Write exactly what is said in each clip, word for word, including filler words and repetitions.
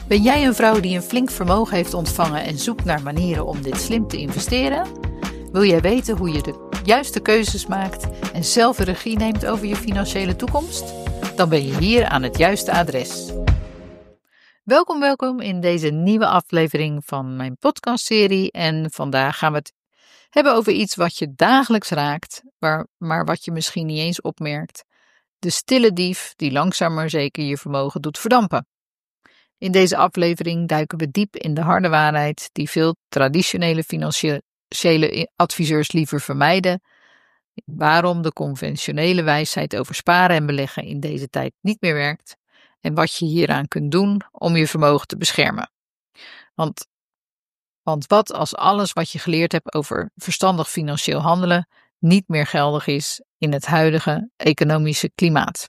Ben jij een vrouw die een flink vermogen heeft ontvangen en zoekt naar manieren om dit slim te investeren? Wil jij weten hoe je de juiste keuzes maakt en zelf de regie neemt over je financiële toekomst? Dan ben je hier aan het juiste adres. Welkom, welkom in deze nieuwe aflevering van mijn podcastserie. En vandaag gaan we het hebben over iets wat je dagelijks raakt, maar, maar wat je misschien niet eens opmerkt. De stille dief die langzaam maar zeker je vermogen doet verdampen. In deze aflevering duiken we diep in de harde waarheid die veel traditionele financiële adviseurs liever vermijden. Waarom de conventionele wijsheid over sparen en beleggen in deze tijd niet meer werkt. En wat je hieraan kunt doen om je vermogen te beschermen. Want, want wat als alles wat je geleerd hebt over verstandig financieel handelen niet meer geldig is in het huidige economische klimaat?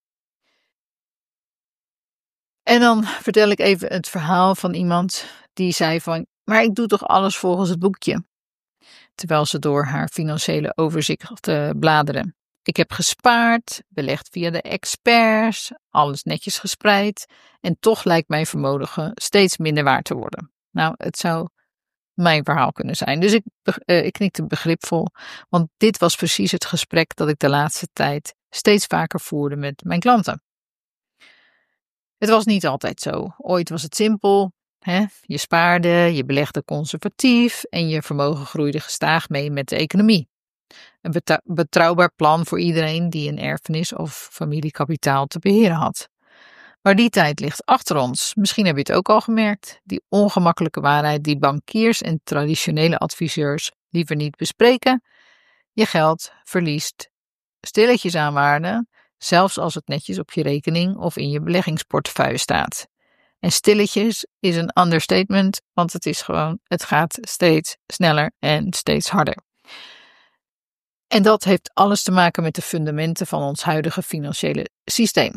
En dan vertel ik even het verhaal van iemand die zei van, maar ik doe toch alles volgens het boekje. Terwijl ze door haar financiële overzicht uh, bladeren. Ik heb gespaard, belegd via de experts, alles netjes gespreid en toch lijkt mijn vermogen steeds minder waard te worden. Nou, het zou mijn verhaal kunnen zijn. Dus ik, uh, ik knikte begripvol, want dit was precies het gesprek dat ik de laatste tijd steeds vaker voerde met mijn klanten. Het was niet altijd zo. Ooit was het simpel. Hè? Je spaarde, je belegde conservatief en je vermogen groeide gestaag mee met de economie. Een beta- betrouwbaar plan voor iedereen die een erfenis of familiekapitaal te beheren had. Maar die tijd ligt achter ons. Misschien heb je het ook al gemerkt. Die ongemakkelijke waarheid die bankiers en traditionele adviseurs liever niet bespreken. Je geld verliest stilletjes aan waarde, zelfs als het netjes op je rekening of in je beleggingsportefeuille staat. En stilletjes is een understatement, want het is gewoon, het gaat steeds sneller en steeds harder. En dat heeft alles te maken met de fundamenten van ons huidige financiële systeem.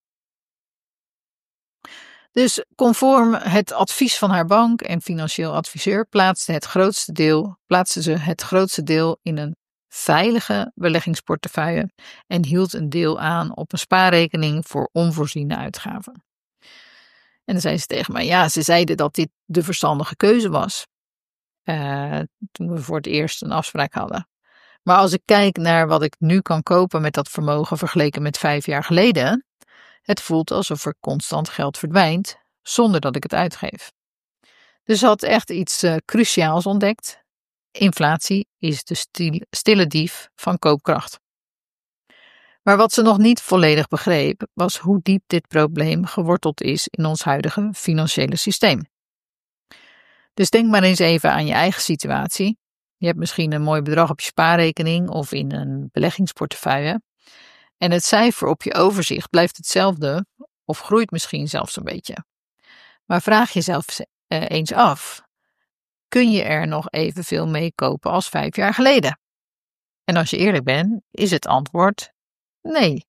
Dus conform het advies van haar bank en financieel adviseur plaatste, het grootste deel, plaatste ze het grootste deel in een veilige beleggingsportefeuille en hield een deel aan op een spaarrekening voor onvoorziene uitgaven. En dan zei ze tegen mij, ja, ze zeiden dat dit de verstandige keuze was. Uh, toen we voor het eerst een afspraak hadden. Maar als ik kijk naar wat ik nu kan kopen met dat vermogen vergeleken met vijf jaar geleden, het voelt alsof er constant geld verdwijnt, zonder dat ik het uitgeef. Dus ze had echt iets uh, cruciaals ontdekt. Inflatie is de stil, stille dief van koopkracht. Maar wat ze nog niet volledig begreep, was hoe diep dit probleem geworteld is in ons huidige financiële systeem. Dus denk maar eens even aan je eigen situatie. Je hebt misschien een mooi bedrag op je spaarrekening of in een beleggingsportefeuille. En het cijfer op je overzicht blijft hetzelfde of groeit misschien zelfs een beetje. Maar vraag jezelf eens af, kun je er nog evenveel mee kopen als vijf jaar geleden? En als je eerlijk bent, is het antwoord nee.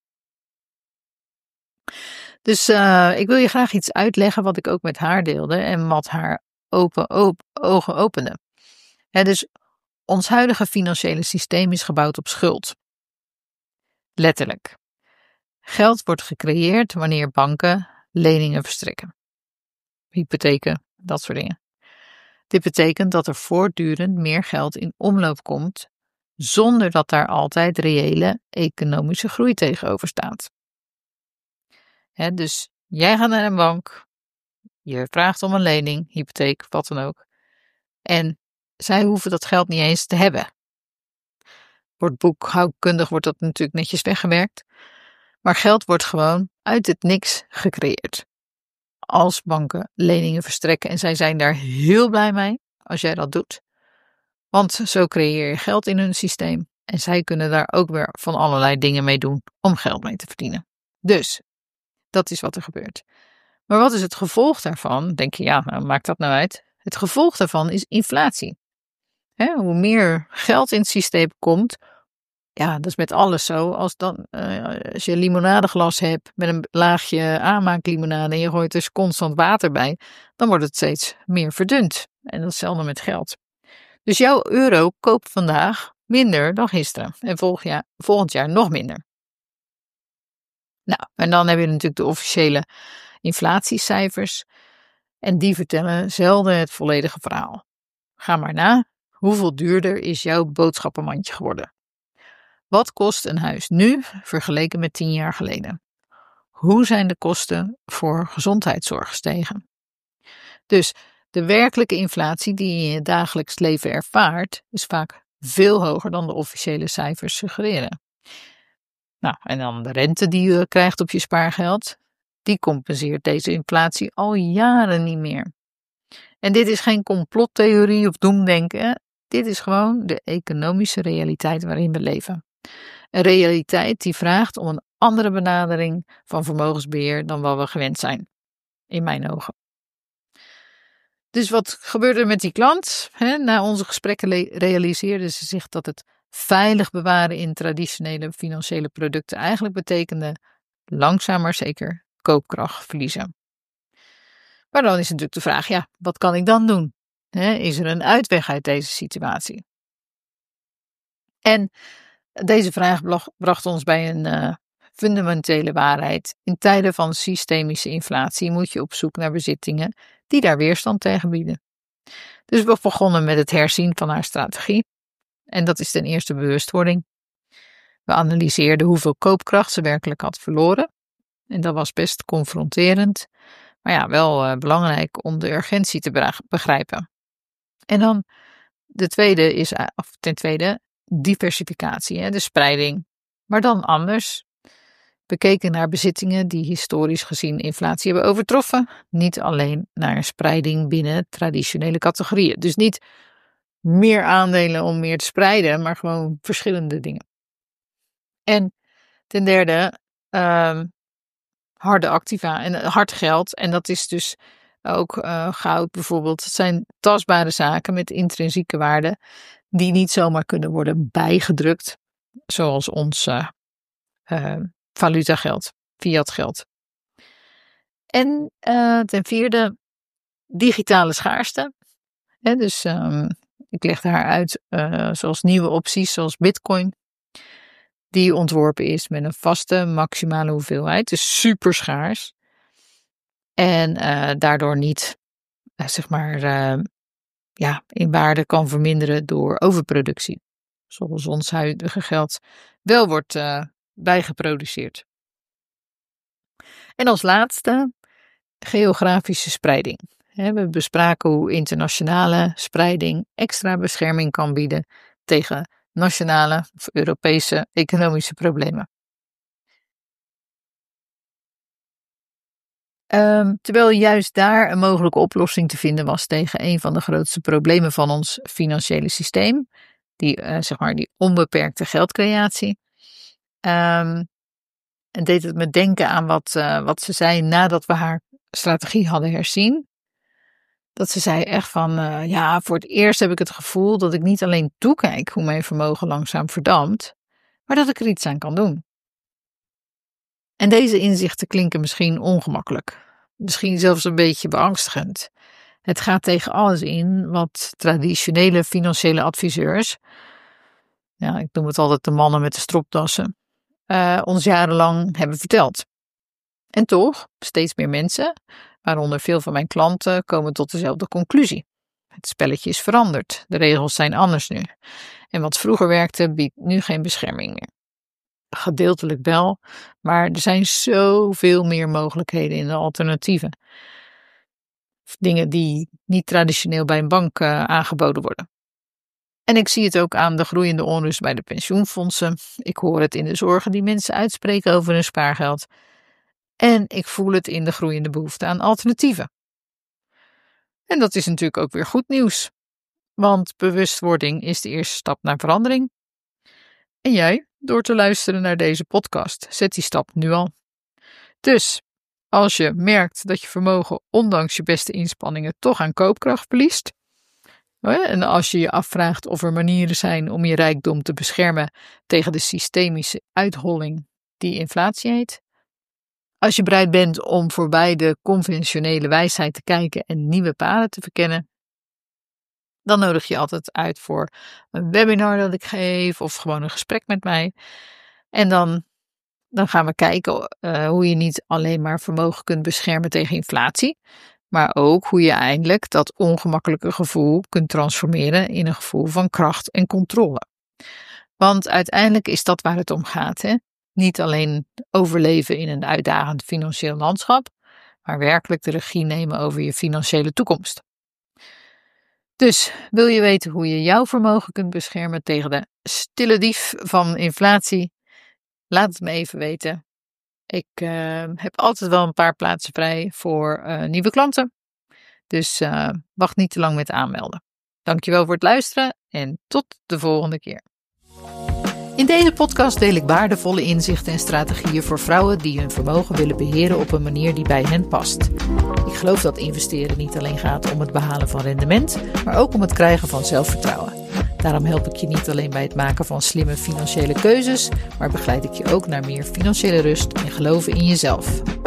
Dus uh, ik wil je graag iets uitleggen wat ik ook met haar deelde en wat haar open, open, ogen opende. He, dus ons huidige financiële systeem is gebouwd op schuld. Letterlijk. Geld wordt gecreëerd wanneer banken leningen verstrekken. Hypotheken, dat soort dingen. Dit betekent dat er voortdurend meer geld in omloop komt, zonder dat daar altijd reële economische groei tegenover staat. He, dus jij gaat naar een bank, je vraagt om een lening, hypotheek, wat dan ook. En zij hoeven dat geld niet eens te hebben. Wordt boekhoudkundig wordt dat natuurlijk netjes weggewerkt. Maar geld wordt gewoon uit het niks gecreëerd. Als banken leningen verstrekken en zij zijn daar heel blij mee als jij dat doet. Want zo creëer je geld in hun systeem. En zij kunnen daar ook weer van allerlei dingen mee doen om geld mee te verdienen. Dus, dat is wat er gebeurt. Maar wat is het gevolg daarvan? Denk je, ja, nou, maakt dat nou uit? Het gevolg daarvan is inflatie. He, hoe meer geld in het systeem komt, ja, dat is met alles zo. Als, dan, uh, als je een limonadeglas hebt met een laagje aanmaaklimonade en je gooit dus constant water bij, dan wordt het steeds meer verdund. En dat is hetzelfde met geld. Dus jouw euro koopt vandaag minder dan gisteren. En volgend jaar, volgend jaar nog minder. Nou, en dan heb je natuurlijk de officiële inflatiecijfers. En die vertellen zelden het volledige verhaal. Ga maar na, hoeveel duurder is jouw boodschappenmandje geworden? Wat kost een huis nu vergeleken met tien jaar geleden? Hoe zijn de kosten voor gezondheidszorg gestegen? Dus de werkelijke inflatie die je in je dagelijks leven ervaart, is vaak veel hoger dan de officiële cijfers suggereren. Nou, en dan de rente die je krijgt op je spaargeld, die compenseert deze inflatie al jaren niet meer. En dit is geen complottheorie of doemdenken, dit is gewoon de economische realiteit waarin we leven. Een realiteit die vraagt om een andere benadering van vermogensbeheer dan wat we gewend zijn, in mijn ogen. Dus wat gebeurde er met die klant? He, na onze gesprekken le- realiseerde ze zich dat het veilig bewaren in traditionele financiële producten eigenlijk betekende langzaam maar zeker koopkracht verliezen. Maar dan is natuurlijk de vraag, ja, wat kan ik dan doen? He, is er een uitweg uit deze situatie? En deze vraag bracht ons bij een uh, fundamentele waarheid. In tijden van systemische inflatie moet je op zoek naar bezittingen die daar weerstand tegen bieden. Dus we begonnen met het herzien van haar strategie. En dat is ten eerste bewustwording. We analyseerden hoeveel koopkracht ze werkelijk had verloren. En dat was best confronterend. Maar ja, wel uh, belangrijk om de urgentie te begrijpen. En dan de tweede is, of ten tweede, diversificatie, hè, de spreiding. Maar dan anders. We keken naar bezittingen die historisch gezien inflatie hebben overtroffen. Niet alleen naar een spreiding binnen traditionele categorieën. Dus niet meer aandelen om meer te spreiden, maar gewoon verschillende dingen. En ten derde, um, harde activa en hard geld. En dat is dus ook uh, goud bijvoorbeeld. Het zijn tastbare zaken met intrinsieke waarde die niet zomaar kunnen worden bijgedrukt. Zoals ons uh, uh, valutageld, fiatgeld. En uh, ten vierde, digitale schaarste. He, dus um, ik leg daar uit uh, zoals nieuwe opties, zoals Bitcoin. Die ontworpen is met een vaste maximale hoeveelheid. Dus super schaars. En uh, daardoor niet, uh, zeg maar, uh, ja, in waarde kan verminderen door overproductie. Zoals ons huidige geld wel wordt uh, bijgeproduceerd. En als laatste, geografische spreiding. We bespraken hoe internationale spreiding extra bescherming kan bieden tegen nationale of Europese economische problemen. Um, terwijl juist daar een mogelijke oplossing te vinden was tegen een van de grootste problemen van ons financiële systeem, die, uh, zeg maar, die onbeperkte geldcreatie. Um, en deed het me denken aan wat, uh, wat ze zei nadat we haar strategie hadden herzien. Dat ze zei echt van, uh, ja, voor het eerst heb ik het gevoel dat ik niet alleen toekijk hoe mijn vermogen langzaam verdampt, maar dat ik er iets aan kan doen. En deze inzichten klinken misschien ongemakkelijk, misschien zelfs een beetje beangstigend. Het gaat tegen alles in wat traditionele financiële adviseurs, ja, ik noem het altijd de mannen met de stropdassen, uh, ons jarenlang hebben verteld. En toch, steeds meer mensen, waaronder veel van mijn klanten, komen tot dezelfde conclusie. Het spelletje is veranderd, de regels zijn anders nu. En wat vroeger werkte, biedt nu geen bescherming meer. Gedeeltelijk wel, maar er zijn zoveel meer mogelijkheden in de alternatieven. Dingen die niet traditioneel bij een bank uh, aangeboden worden. En ik zie het ook aan de groeiende onrust bij de pensioenfondsen. Ik hoor het in de zorgen die mensen uitspreken over hun spaargeld. En ik voel het in de groeiende behoefte aan alternatieven. En dat is natuurlijk ook weer goed nieuws. Want bewustwording is de eerste stap naar verandering. En jij, door te luisteren naar deze podcast, zet die stap nu al. Dus, als je merkt dat je vermogen ondanks je beste inspanningen toch aan koopkracht verliest, en als je je afvraagt of er manieren zijn om je rijkdom te beschermen tegen de systemische uitholling die inflatie heet, als je bereid bent om voorbij de conventionele wijsheid te kijken en nieuwe paden te verkennen, dan nodig je altijd uit voor een webinar dat ik geef of gewoon een gesprek met mij. En dan, dan gaan we kijken uh, hoe je niet alleen maar vermogen kunt beschermen tegen inflatie, maar ook hoe je eindelijk dat ongemakkelijke gevoel kunt transformeren in een gevoel van kracht en controle. Want uiteindelijk is dat waar het om gaat, hè? Niet alleen overleven in een uitdagend financieel landschap, maar werkelijk de regie nemen over je financiële toekomst. Dus wil je weten hoe je jouw vermogen kunt beschermen tegen de stille dief van inflatie? Laat het me even weten. Ik uh, heb altijd wel een paar plaatsen vrij voor uh, nieuwe klanten. Dus uh, wacht niet te lang met aanmelden. Dankjewel voor het luisteren en tot de volgende keer. In deze podcast deel ik waardevolle inzichten en strategieën voor vrouwen die hun vermogen willen beheren op een manier die bij hen past. Ik geloof dat investeren niet alleen gaat om het behalen van rendement, maar ook om het krijgen van zelfvertrouwen. Daarom help ik je niet alleen bij het maken van slimme financiële keuzes, maar begeleid ik je ook naar meer financiële rust en geloven in jezelf.